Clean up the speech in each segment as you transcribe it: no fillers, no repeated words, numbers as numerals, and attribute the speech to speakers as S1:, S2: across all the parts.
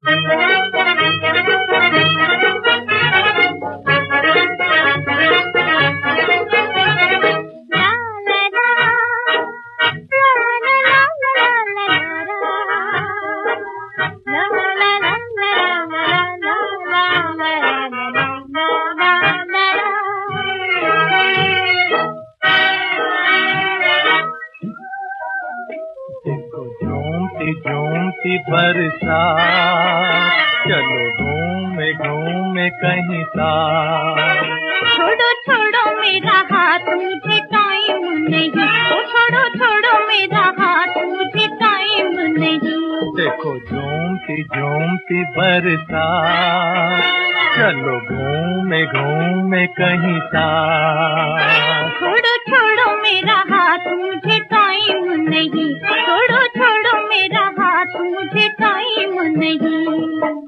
S1: झूमती बरसात, चलो घूमे घूमे कहीं साथ।
S2: छोड़ो छोड़ो मेरा हाथ, मुझे टाइम नहीं। छोड़ो छोड़ो मेरा हाथ, मुझे टाइम नहीं।
S1: देखो झूमती झूमती बरसात, चलो घूमे घूमे कहीं साथ।
S2: छोड़ो छोड़ो मेरा हाथ, मुझे टाइम नहीं। छोड़ो छोड़ो मेरा हाथ, मुझे टाइम नहीं।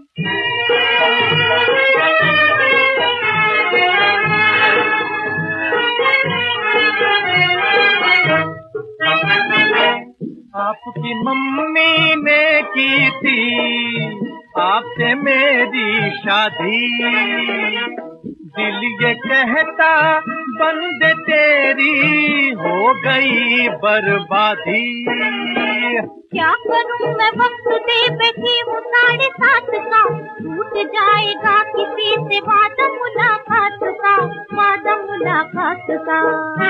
S1: आपकी मम्मी ने की थी आपसे मेरी शादी, दिल ये कहता बंद तेरी हो गई बर्बादी।
S2: क्या करूं मैं वक्त दे बैठी हूँ 7:30 का, टूट जाएगा किसी से वादा मुलाकात का, वादा मुलाकात का।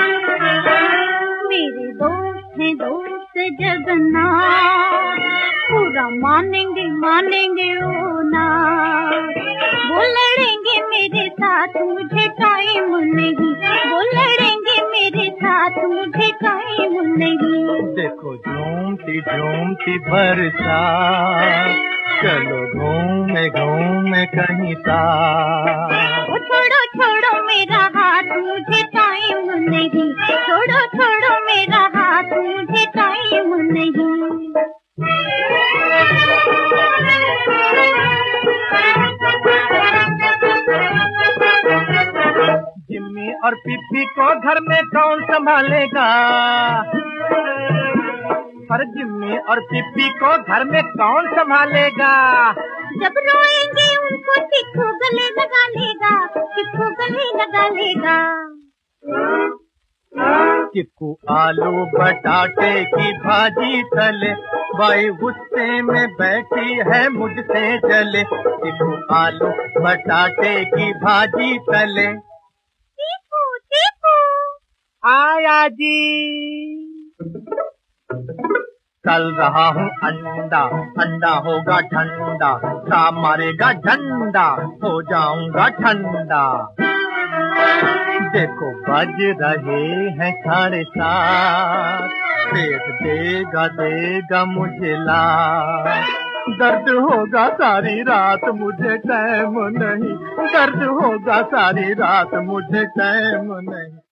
S2: मेरे दोस्त हैं दोस्त जगन्नाथ, पूरा मानेंगे मानेंगे ओ ना। वो लड़ेंगे मेरे साथ, मुझे टाइम नहीं। वो लड़ेंगे मेरे साथ, मुझे टाइम नहीं।
S1: देखो झूमती झूमती बरसात, चलो घूमे घूमे कहीं साथ।
S2: छोड़ो छोड़ो मेरा हाथ, मुझे टाइम नहीं। छोड़ो छोड़ो मेरा हाथ, मुझे टाइम नहीं।
S1: जिम्मी और पिप्पी को घर में कौन संभालेगा? पर जिम्मी और पिप्पी को घर में कौन संभालेगा?
S2: जब रोएंगे उनको चिक्कू गले लगा लेगा, चिक्कू गले लगा लेगा।
S1: चिक्कू आलू बटाटे की भाजी तले, बाई गुस्से में बैठी है मुझसे जले। चिक्कू आलू बटाटे की भाजी तले।
S2: चिक्कू चिक्कू
S1: आया जी। चल रहा हूँ अंडा, अंडा होगा ठंडा, सांप मारेगा झंडा, हो जाऊंगा ठंडा। देखो बज रहे हैं 7:30, पेट देगा देगा मुझे लात। दर्द होगा सारी रात मुझे टाइम नहीं, दर्द होगा सारी रात मुझे टाइम नहीं।